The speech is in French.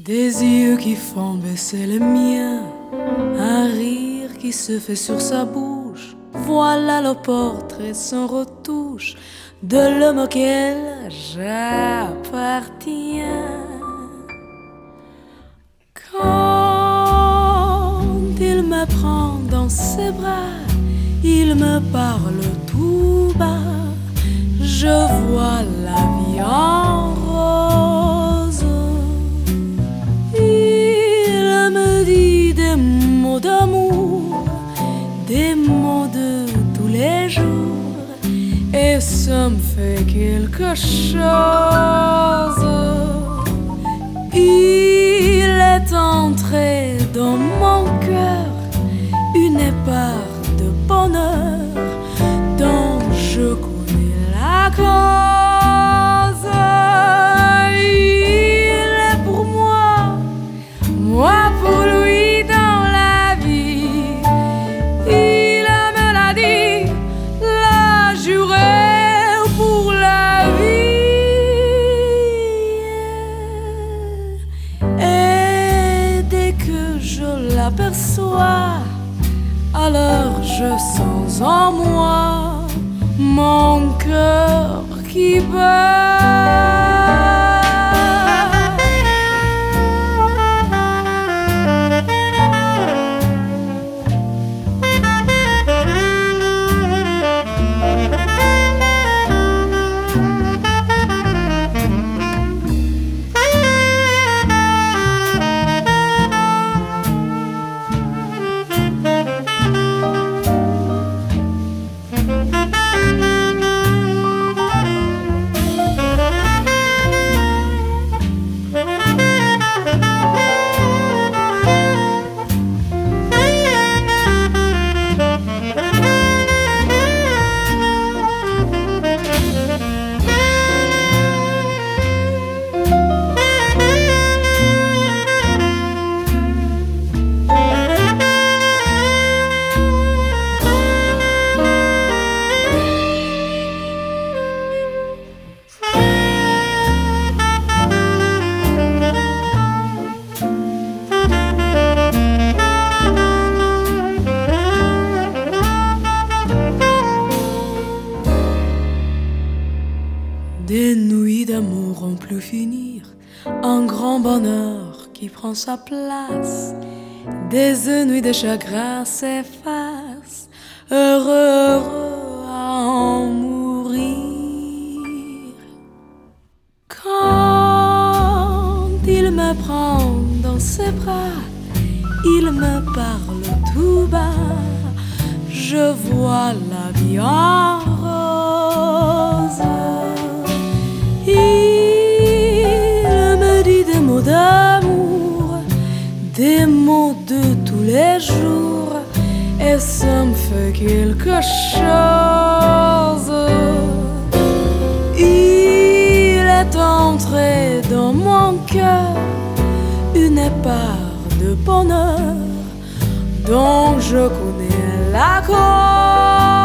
Des yeux qui font baisser les miens, un rire qui se fait sur sa bouche. Voilà le portrait sans retouche de l'homme auquel j'appartiens. Quand il me prend dans ses bras, il me parle tout bas. Je vois la vie en rose. Il me dit des mots d'amour, des mots de tous les jours, et ça me fait quelque chose. Il est entré dans mon cœur une part de bonheur dont je connais la cause. Il est pour moi, moi pour lui dans la vie. Il me l'a dit, l'a juré pour la vie. Et dès que je l'aperçois, alors je sens en moi mon cœur qui bat. Des nuits d'amour ont pu finir, un grand bonheur qui prend sa place. Des nuits de chagrin s'effacent, heureux, heureux à en mourir. Quand il me prend dans ses bras, il me parle tout bas. Je vois la vie en rose. Il me dit des mots d'amour, des mots de tous les jours, et ça me fait quelque chose. Il est entré dans mon cœur une part de bonheur dont je connais la cause.